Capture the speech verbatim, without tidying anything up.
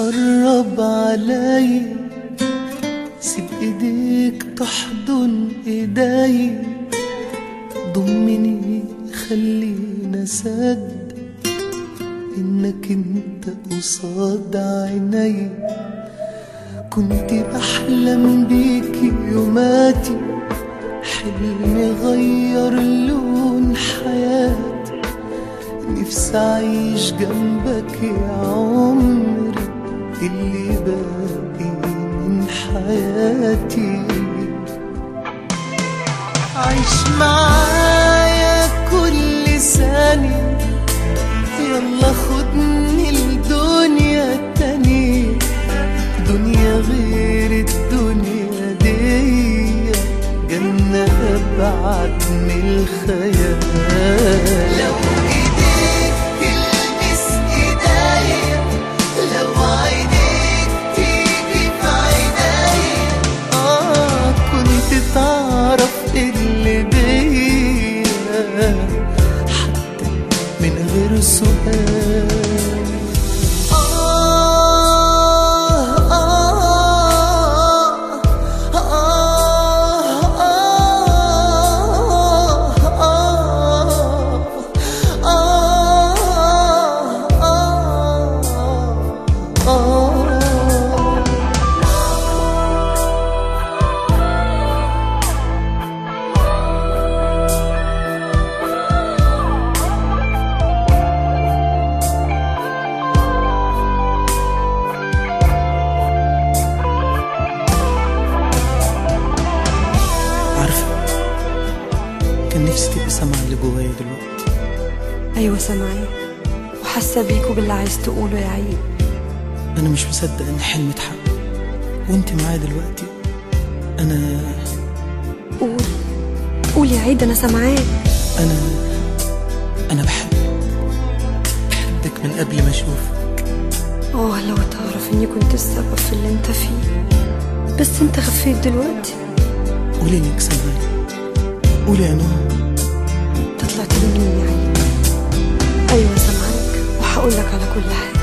قرب علي، سيب ايديك تحضن ايدي، ضمني خلينا اصدق انك انت قصاد عيني. كنت بحلم بيكي يوماتي، حلمي غير لون حياتي، نفسي اعيش جنبك يا عمري اللي باقي من حياتي. عيش معايا كل ثانية، يلا خدني الدنيا التانية، دنيا غير الدنيا دي، جنة أبعد من الخيال. لو إيديك تلمس إيديا، لو عينيك تيجي في عينيا، آه كنت تعرف اللي بيا حتى من غير سؤال. كان نفسي تبقي سامعة اللي جوايا دلوقتي. أيوة سامعاه وحاسة بيك وباللي عايز تقوله يا عيد. أنا مش مصدق إن حلمي اتحقق وأنت معايا دلوقتي. أنا قول قول يا عيد، أنا سامعاه. أنا أنا بحبك بحبك من قبل ما أشوفك. آه لو تعرف إني كنت السبب في اللي أنت فيه، بس أنت خفيت دلوقتي. قولي إنك سامعاني، قولي يا نور. انت طلعت مني يا عيد. ايوه سامعاك وهقولك على كل حاجه.